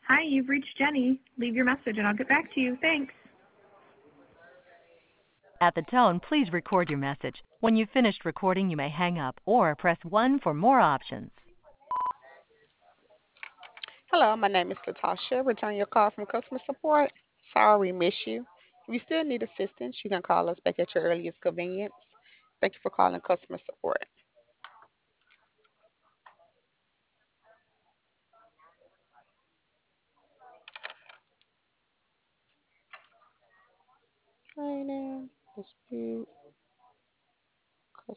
Hi, you've reached Jenny. Leave your message and I'll get back to you. Thanks. At the tone, please record your message. When you've finished recording, you may hang up or press 1 for more options. Hello, my name is Latasha. Return your call from customer support. Sorry we miss you. If you still need assistance, you can call us back at your earliest convenience. Thank you for calling customer support. Training, dispute.